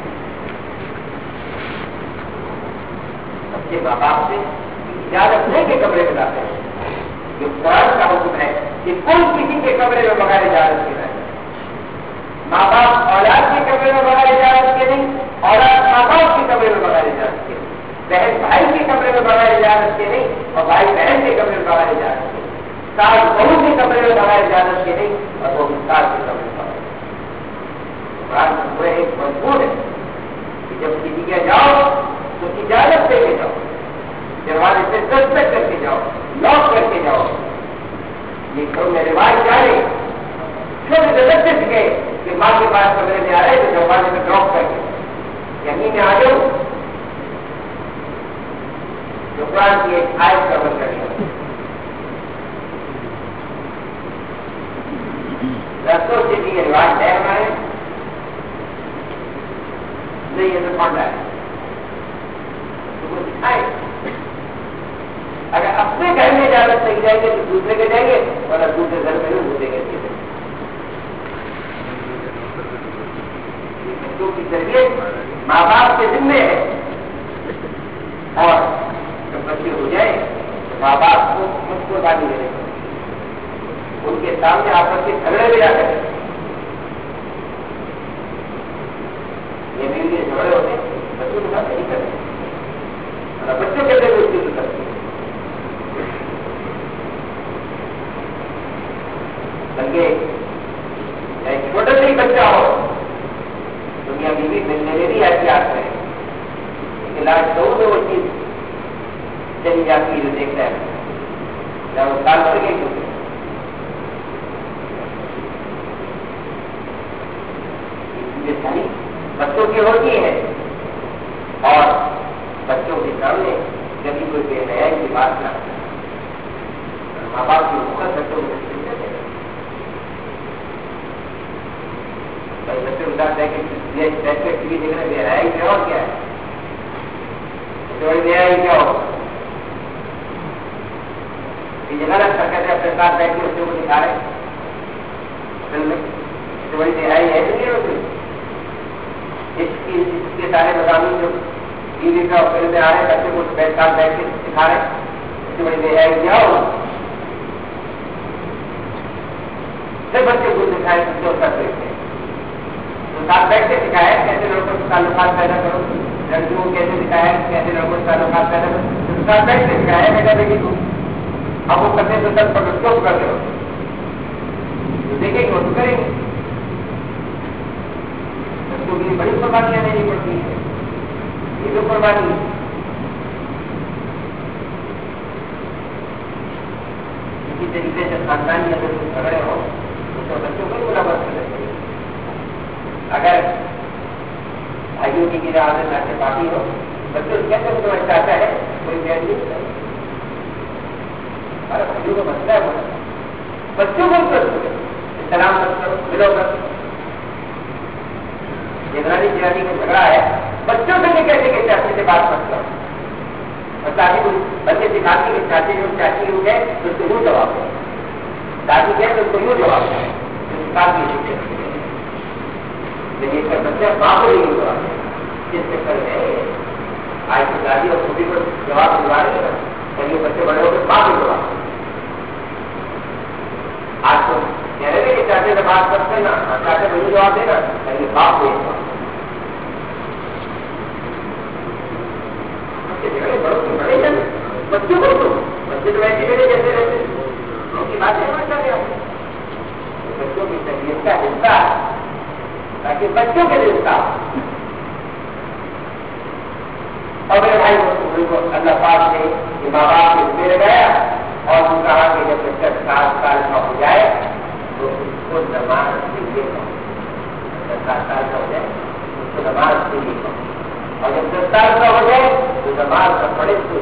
بچے ماں باپ سے اجازت لے کے کمرے میں جاتے ہیں. جو قرآن کا حکم ہے کہ کوئی کسی کے کمرے میں بغیر اجازت کے رہے. ماں باپ اولاد کے کمرے میں بغیر اجازت کے نہیں, اولاد ماں باپ کے کمرے میں بغیر اجازت کے نہیں, بہن بھائی کے کمرے میں بغیر اجازت کے نہیں اور بھائی بہن کے کمرے میں بغیر اجازت کے نہیں, ساس بہو کے کمرے میں بغیر اجازت کے نہیں اور وہ ساس کے کمرے میں بغیر. قرآن پورے ایک مضبوط ہے کہ جب کسی کے جاؤ تو اجازت دے کے جاؤ, دروازے سے دستک کر کے جاؤ, لاک کر کے جاؤ. یہ گھروں میں رواج جاری چھوٹے سے بچے سکھے کہ ماں کے پاس کمرے میں آ رہے تو دروازے میں لاک کر کے یہیں میں آ جاؤ. جو قرآن کی ایک آیت کا بند کرے رستوں سے بھی یہ رواج ہے ہمارے نہیں. یہ تو پڑھ رہا ہے تو وہ سکھائے. اگر اپنے گھر میں اجازت نہیں جائیں گے تو دوسرے کے جائیں گے اور اب دوسرے گھر میں بھی دوسرے کے جائیں گے. بچوں کی تربیت ماں باپ کے ذمے ہے اور جب بچے ہو جائے تو ماں باپ کو مجھ کو گالی دے دیں, ان کے سامنے آپس کے جھگڑے بھی نہ کریں. یہ بھی یہ جھگڑے ہوتے ہیں بچوں کے ساتھ نہیں کرتے اور بچوں کے لیے بھی اس کی ضرورت ہے. بلکہ ایک چھوٹا سا ہی بچہ ہو دنیا میں بھی ملنے میں بھی احتیاط کرے. علاج تو وہ چیز چلی جاتی ہے جو دیکھتا ہے جب وہ سال بھر گئی تو یہ ساری بچوں کی ہوتی ہے. اور بچوں کے سامنے کبھی کوئی بے حیائی کی بات نہ کرے. ماں باپ کی حکومت بچوں کو بچے کے ساتھ ٹی وی دیکھ رہے بے حیائی کیا اور کیا ہے بے حیائی کیا ہو یہ غلط حرکت ہے. اپنے ساتھ بیٹھ کے بچوں کو دکھا رہے فلم میں تو بڑی بے حیائی ہے نہیں ہوتی. اس کے سارے مضامین جو ٹی وی کا فلم میں آ رہے ہیں بچے کو ساتھ بیٹھ کے دکھا رہے اس سے بڑی بے حیائی کیا ہو. پھر بچے کو دکھائے بچوں کا دیکھتے تو ساتھ بیٹھ کے سکھایا کیسے لوگوں سے تعلقات پیدا کرو, لڑکیوں کو کیسے سکھایا کیسے لوگوں سے تعلقات پیدا کرو, ساتھ بیٹھ کے سکھایا بیٹا بیٹی کو. اب وہ کرتے تو سب پر چوپ کر دو تو دیکھیں گے وہ تو کریں گے. بچوں کے لیے بڑی قربانیاں دینی پڑتی ہیں. یہ تو قربانی ہے. اسی طریقے سے خاندانی اگر جھگڑے ہو تو بچوں کو ملامت کر دیتے. اگر بھائیوں کی گرا عادت ناچے پاتی ہو بچوں کیسے سمجھ چاہتا ہے کوئی غیر نہیں ہے. اور بھائیوں کو مسئلہ ہے بچوں کو سلام کرو ملو کر دیورانی جیرانی کا جھگڑا ہے، بچوں سے نہیں کہتے کہ چاچی سے بات مت کرو، اور چاچی کو بچے سکھاتی کہ چاچی جو چاچی ہو گئے تو اس کو یوں جواب دو، دادی کہے تو اس کو یوں جواب دو، لیکن اس کا بچہ باپ کو نہیں جواب دے، جس سے کر گئے آج کی دادی اور چھوٹی کو جواب دلوا رہے ہیں، اور یہ بچے بڑے ہو کے باپ کو جواب دیں۔ آج تو کہہ رہے کہ چاچے سے بات کرتے نا، چاچے کو جواب دے نا، لیکن باپ کو بڑے جن بچوں کو تو بچے تو ایسے میرے جیسے رہتے ان کی باتیں سمجھ سکتے ہیں، بچوں کی تربیت کا حصہ تاکہ بچوں کے لیے حصہ اور میرے بھائی کو اللہ پاک نے کہ ماں باپ کے میں لگایا اور ان کہا کہ جب بچہ سات سال کا ہو جائے تو اس کو نماز کے لیے جب سات سال کا ہو جائے اس کو نماز کے لیے اور جب دس سال کا ہو جائے تو نماز کا پڑے تو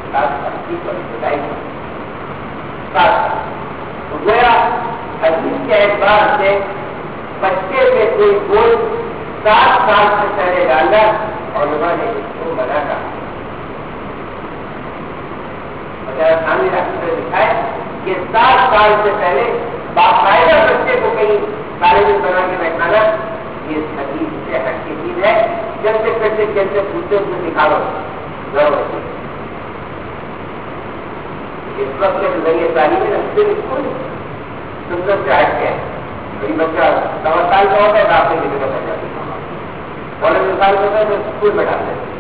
گویا حدیث کے اعتبار سے بچے سے کوئی بوجھ سات سال سے پہلے ڈالا اور انہوں نے اس کو منع کہا۔ سامنے ڈاکٹر نے لکھا ہے کہ سات سال سے پہلے باقاعدہ بچے کو کہیں سارے دن بنا کے بیٹھانا یہ حدیث سے ہٹ کی چیز ہے۔ جب سے کیسے کیسے پوچھتے اس کو دکھا لو ضرورت ہے اس وقت کے ذریعے تعلیم ہے صرف اسکول سنت سے ہٹ کے کوئی بچہ سوا سال کا ہوتا ہے تو آپ نے کسی کا بچہ پندرہ سال کا ہوتا ہے تو اسکول میں ڈالتے ہیں۔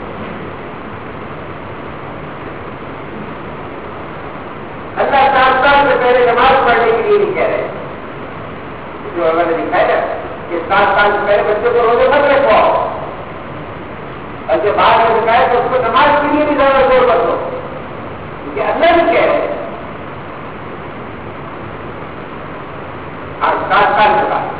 اللہ سات سال سے پہلے نماز پڑھنے کے لیے نہیں کہہ رہے جو اللہ نے دکھایا نا کہ سات سال سے پہلے بچے کو روزے مت رکھو اور جو بعد میں دکھایا تو اس کو نماز کے لیے بھی زیادہ زور مت دو کیونکہ اللہ بھی کہہ رہے آج سات سال کے بعد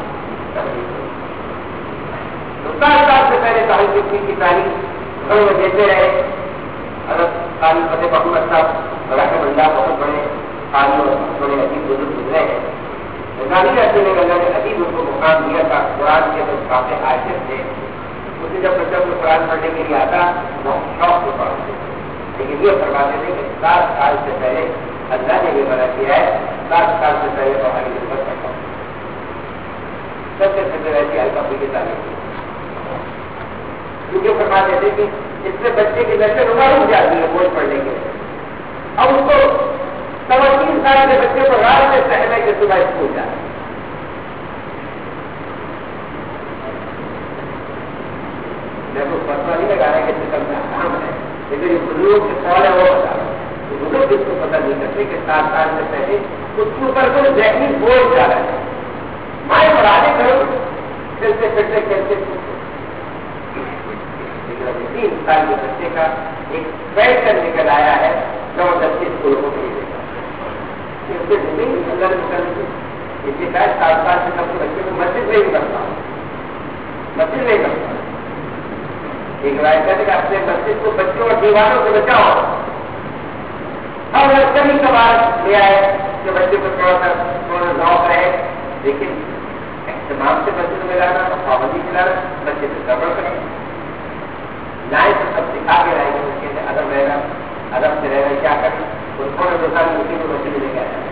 تو سات سال سے پہلے تعلیم فکری کی تعلیم گھروں میں دیتے رہے۔ حضرت قاری فتح محمد صاحب بڑا کے بندہ بہت بڑے قاری اور بڑے عجیب بزرگ گزرے ہیں، غازی رہتے نے اللہ نے عجیب ان کو مقام دیا تھا۔ قرآن کے جو کافی آیت تھے اسے جب بچہ کو قرآن پڑھنے کے لیے آتا وہ شوق سے پڑھتے، لیکن یہ فرماتے تھے کہ سات سال سے پہلے اللہ نے یہ منع کیا ہے، سات سال سے پہلے ہماری خدمت کرتا ہوں سب سے پہلے رہتی ہے الفا کی تعلیم کیونکہ فرماتے تھے کہ اس سے بچے کی نشر عمر ہو جاتی ہے بوجھ پڑھنے کے لیے۔ اب اس کو سوا تین سال کے بچے کو رات میں پہلے کے صبح اسکول جاتا ہے۔ دیکھو پتہ نہیں لگا رہا کہ سسٹم میں آسان ہے، لیکن یہ بزرگ کے سوال ہے وہ بتا رہا ہے بزرگ اس کو پتہ نہیں کرتے کہ سات سال سے پہلے اس کے اوپر کوئی ذہنی بوجھ جا رہا ہے۔ مائیں پڑھانے کرو کھیلتے پھرتے کھیلتے تین سال کے بچے کا ایک پیٹرن نکل آیا ہے زبردستی اسکولوں کو بھیجے گا اس سے زمین اندر نکل اس کے شاید سات سال سے سب کے بچے کو مسجد میں ہی کرتا ہوں مسجد میں ہی کرتا ہوں ایک رائے کرنے کا اپنے مسجد کو بچوں اور دیواروں سے بچاؤ اور کبھی کبھار لے آئے کہ بچے کو تھوڑا سا تھوڑا ذوق رہے لیکن اہتمام سے مسجد میں لانا اور پابندی چلانا بچے سے گڑبڑ کریں لائن تو سب سکھا کے رہے گا اس کے ادب رہے گا ادب سے رہے گا کیا کریں تو تھوڑے دو سال اسی کو بچے لے کے آیا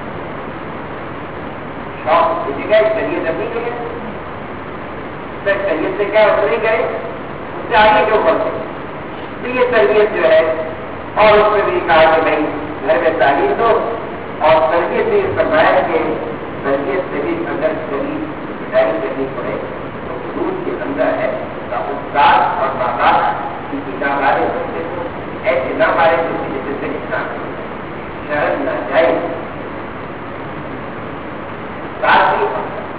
شوق اسی کا شریعت اپنی کرے سر شریعت سے کیا اس نہیں کرے اس سے آگے کیوں بڑھتے تو یہ تربیت جو ہے اور اس میں بھی کہا کہ بھائی گھر میں تعلیم دو اور تربیت بھی فرمایا کہ تربیت سے بھی اگر کبھی ہدایت کرنی پڑے تو حدود کے اندر ہے استاد اور ماں باپ کی نہ مارے بچے کو ایسے نہ مارے جو کہ جیسے سے نقصان شرط نہ جائے ساتھ ہی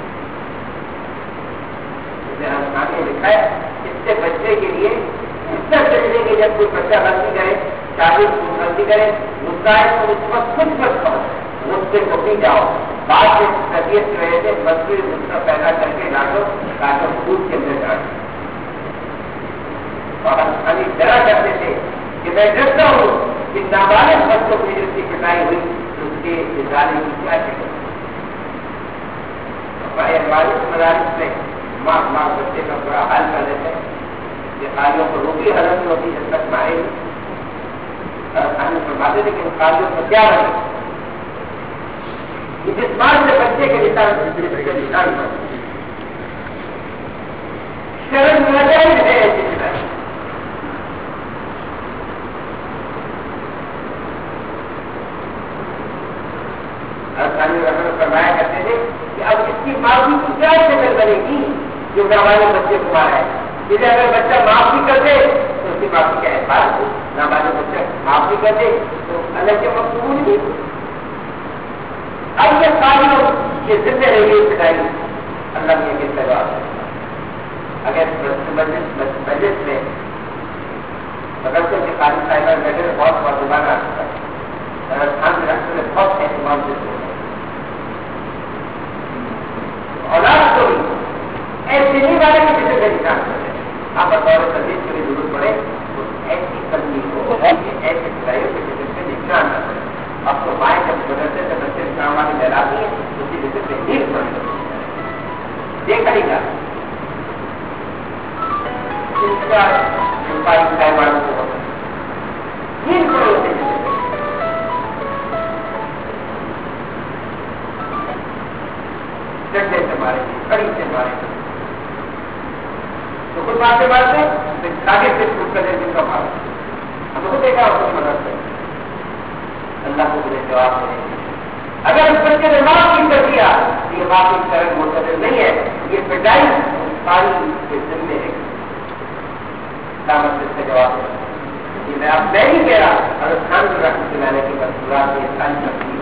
آگے لکھا ہے اس سے بچے کے لیے اس طرح چلنے کے جب کوئی بچہ غلطی کرے چاہے غلطی کرے غصہ ہے تو اس وقت خود مت کھاؤ غصے کو پی جاؤ بعد میں طبیعت کی وجہ سے مزید غصہ پیدا کر کے ڈالو تاکہ خود کے اندر ڈالو اور خالی ڈرا کرتے تھے کہ میں ڈرتا ہوں کہ نابالغ بچوں کی جس کی پٹائی ہوئی تو اس کے ادارے کی کیا شکل مدارس میں ماں ماں بچے کا برا حال کر دیتے ہیں، یہ قاضیوں کو روٹی حضرت ہوتی جب تک مارے گی کھانے فرماتے تھے کہ قاضیوں کو کیا رہے جس بات سے بچے کے نشان نشان پر شرم ناجائز ہے ایسی طرح فرمایا کرتے تھے کہ اب اس کی معافی کی کیا شکل بنے گی جو نابالغ بچے کو مارا ہے، جسے اگر بچہ معاف بھی کر دے تو اس کی معافی کا احساس ہو، نابالغ بچہ معاف بھی کر دے تو اللہ کے مقبول نہیں۔ اب یہ ساری لوگ یہ زندہ رہے گی پٹائی اللہ نے کس طرح اگر مجلس میں مدرسے کے قاری صاحبان بیٹھے بہت بہت زبان آ چکا ہے، خان کے رقص میں بہت اہتمام سے اولاد کو بھی ایسے نہیں والے کے پیچھے کا نشان کرتے ہیں، آپ بطور تدریس کے لیے ضرورت پڑے تو ایسی تبلیغ کو ایسے کھلائیوں کے پیچھے سے نشان نہ کرے۔ اب تو مائیں جب مدرسے سے بچے کام والی لہراتی ہے اسی وجہ سے نیل پڑ دیکھا نہیں جا اس کا صاحبان کو نیل پڑے ہوتے ہیں ڈنڈے سے مارے گے، کڑی سے مارے گے، تو کچھ باتیں مارتے آگے سے چھوٹ کر دیں کا مارا ہم کو دیکھا اس کو مدد کریں اللہ کو مجھے جواب دیں۔ اگر اس بچے نے معاف نہیں کر دیا تو یہ معافی کرن مقدر نہیں ہے، یہ پٹائی ساری کے ذمے ہے، دامت سے جواب دیں۔ یہ میں اب میں نہیں کہہ رہا اگر خان کو رکھ دلانے کی مصورات یہ ساری تفصیل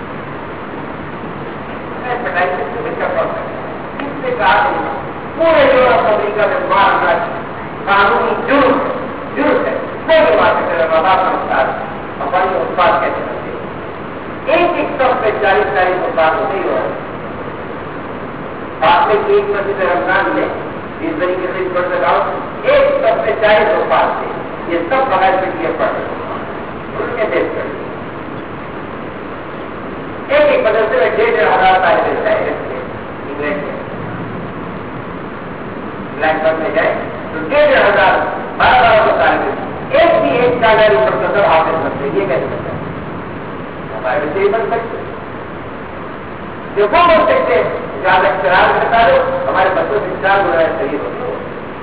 پٹائی سے بچہ پڑ سکتا ہے، اس سے کہا نہیں پورے یورپ امریکہ میں مارنا قانونی جرم جرم ہے، کوئی بھی مار سکتے ہیں، باپ کا استاد ہماری استاد کیسے کرتے ہیں، ایک ایک سب پہ چالیس چالیس استاد ہوتے ہی ہو رہے ہیں۔ آپ نے ایک مسجد رمضان میں اس طریقے سے پڑھ سکاؤ ایک سب پہ چالیس استاد تھے، یہ سب بغیر پٹیاں پڑھ رہے ہیں، ان کے دیش کر ایک ایک مدرسے میں ڈیڑھ ڈیڑھ ہزار طالب علم ہے انگلینڈ میں، بلیک بورڈ میں جائے تو ڈیڑھ ڈیڑھ ہزار بارہ بارہ سو طالب علم ایک بھی ایک کاغذ پروفیسر حافظ بنتے، یہ کیسے بنتا ہے؟ ہمارے بچے ہی بن سکتے جو وہ بن سکتے جہاں تک شراب بتا دو ہمارے بچوں سے چار ہو رہا ہے صحیح ہوتی ہو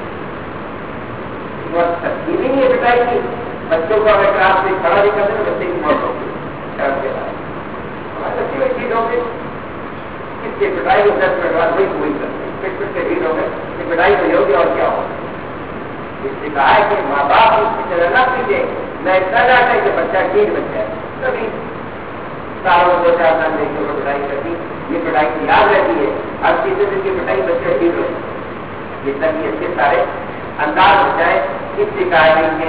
تقسیم ہی نہیں ہے پٹائی کی، بچوں کو اگر کلاس سے کھڑا نہیں کرتے تو بچے کی موت ہوگی شراب کے بعد ٹھیک ہو گئی اس کی پٹائی کو دس منٹ بعد وہی وہی کرتے پٹ پٹ کے ٹھیک ہو گئے کہ پٹائی تو ہوگی اور کیا ہوگا۔ اس نے کہا ہے کہ ماں باپ اس کی طرح نہ پیچھے نہ اتنا ڈاٹا ہے کہ بچہ ٹھیک بچہ ہے، کبھی سالوں دو چار سال دیکھ کے پٹائی کرتی یہ پٹائی کی یاد رہتی ہے، ہر تیسرے دن کی پٹائی بچے ٹھیک ہو یہ تربیت کے سارے انداز ہو جائے۔ اس سے کہا ہے کہ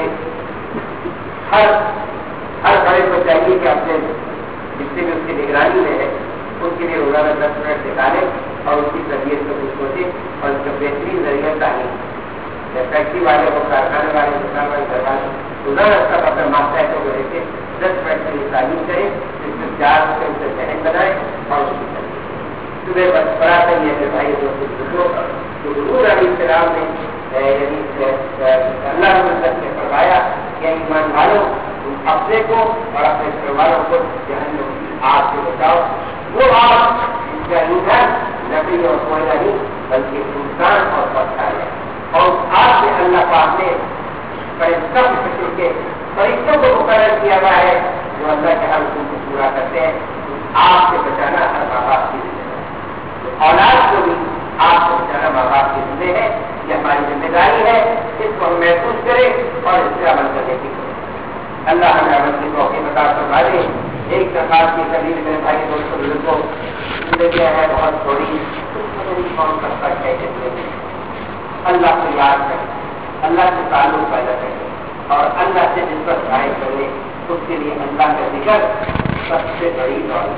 ہر ہر بڑے کو چاہیے کہ اپنے جس سے بھی اس کی نگرانی میں ہے ان کے لیے روزانہ دس منٹ نکالے اور اس کی تربیت کو کچھ سوچے اور اس کا بہترین ذریعہ تعلیم فیکٹری والے کو کارخانے والے دکان والے گھر والے روزانہ اس کا اپنا ماسٹر کو لے کے دس منٹ کے لیے تعلیم کرے، اس میں چار سے اسے ذہن بنائے اور اس کی تربیت صبح بس بڑا صحیح ہے کہ بھائی دوستوں جو حضور علیہ السلام نے یعنی اللہ نے فرمایا کہ ایمان والوں اپنے کو اور اپنے گھر والوں کو جہنم کی آگ سے بچاؤ، وہ آگ جس کا ایندھن لکڑی اور کوئلہ نہیں بلکہ انسان اور پتھر ہے، اور اس آگ سے اللہ پاک نے فرشتوں کی قسم کے فرشتوں کو مقرر کیا ہوا ہے جو اللہ کے ہر حکم کو پورا کرتے ہیں۔ آگ سے بچانا ہر ماں باپ کی ذمہ ہے، اولاد کو بھی آگ سے بچانا ماں باپ کی ذمہ ہے، یہ ہماری ذمہ داری ہے، اس کو ہم محسوس کریں اور اس سے عمل کرنے کی کوشش۔ اللہ ہمیں عمل کی توفیق عطا فرمائے۔ ایک درخواست کی قبیل میرے بھائی دوستوں بزرگوں زندگی ہے بہت تھوڑی، کون سکتا ہے کہ اللہ کو یاد کریں، اللہ سے تعلق پیدا کریں اور اللہ سے نسبت ظاہر کریں، اس کے لیے اللہ کا ذکر سب سے بڑی دولت۔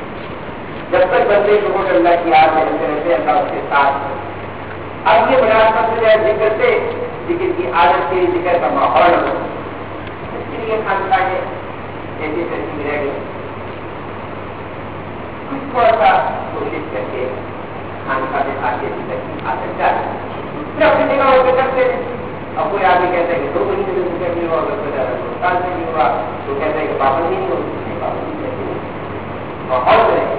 جب تک بندے کو اللہ کی یاد میں رہتے رہتے اللہ اس کے ساتھ ہے۔ اب یہ مناسبت سے ذکر سے ذکر کی عادت کے ذکر کا ماحول ہو، اس کے لیے خانقاہ ہے ایسی ترتیب رہ گئی، کچھ تھوڑا سا کوشش کر کے خان کا دے آگے آ سکتا ہے پھر اپنی جگہ ہو کے کرتے ہیں. اب کوئی آگے کہتا ہے کہ دو مہینے سے مجھے نہیں ہوا, اگر کوئی زیادہ دو سال سے نہیں ہوا تو کہتا ہے کہ پابندی نہیں ہوتی, پابندی کہتی ہے اور کریں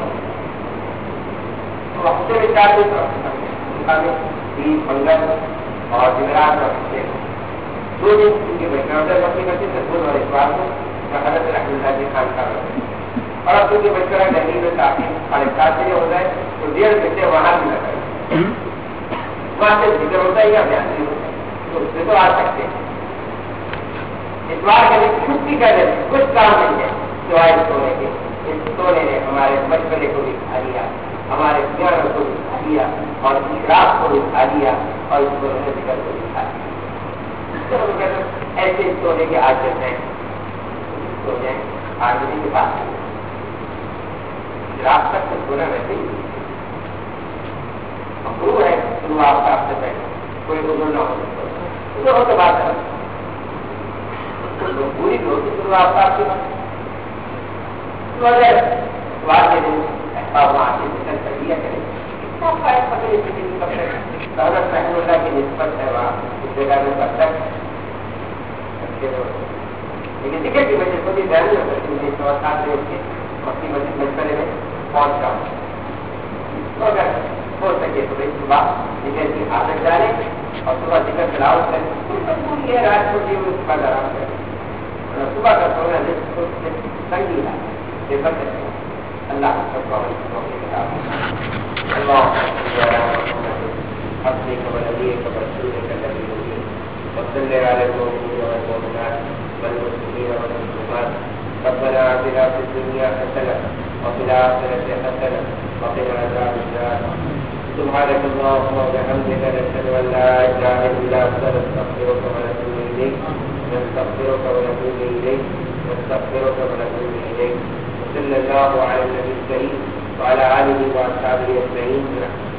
تو ہفتے میں چار دن رکھتے تین پندرہ اور جمعرات اور ہفتے دو دن کیونکہ بیٹھنا ہوتا ہے اپنی کرتے ہیں دو اور اتوار کو حضرت رحمۃ اللہ جی خان کا اور اب کیونکہ بچہ گرمی میں کافی ساڑھے سات بجے ہو جائے تو ڈیڑھ گھنٹے وہاں بھی لگا وہاں سے ذکر ہوتا ہے یا بیان نہیں ہوتا ہے تو اس میں تو آ سکتے ہیں. اتوار کے دن چھٹی کا دن کچھ کام نہیں ہے سوائے سونے کے. اس سونے نے ہمارے بچپنے کو بھی کھا لیا, ہمارے پیاروں کو بھی کھا لیا اور شراب کو بھی کھا لیا اور اس کو ذکر کو بھی کھا لیا. ایسے سونے کے عادت ہیں سونے آدمی کے پاس شراب تک تو سونا ویسے ہی مکروہ ہے. شروع آپ کا سے پہلے کوئی گزر نہ ہو سکتا ہو تو بات ہے پوری روٹی شروع آپ کا کے بعد کے دن وہاں سے ذکر کر لیا کرے دولت رحمۃ اللہ کی نسبت ہے وہاں اس جگہ میں کب تک لیکن ذکر کی وجہ سے بھی بیان نہیں ہو سکتی. مجھے سوا سات بجے کے اپنی مسجد مشورے میں پہنچ جاؤں تو اگر ہو سکے تو بھائی صبح ذکر کی عادت ڈالیں اور صبح ذکر تلاوت کریں. یہ رات کو بھی اس کا آرام کریں صبح کا سونا تنگی ہے یہ بچ سکتے ہیں. اللہ سب کو اللہ اپنے خبر علی خبر سونے کا لگی ہوگی وصلی علی المؤمنین والمسلمین والمسلمات ربنا آتنا فی الدنیا حسنة وفي الآخرة حسنة وقنا عذاب النار. سبحانك اللهم وبحمدك نشهد ان لا اله الا انت نستغفرك ونتوب اليك نستغفرك ونتوب اليك نستغفرك ونتوب اليك. وصلى الله على النبي الكريم وعلى اله واصحابه اجمعين.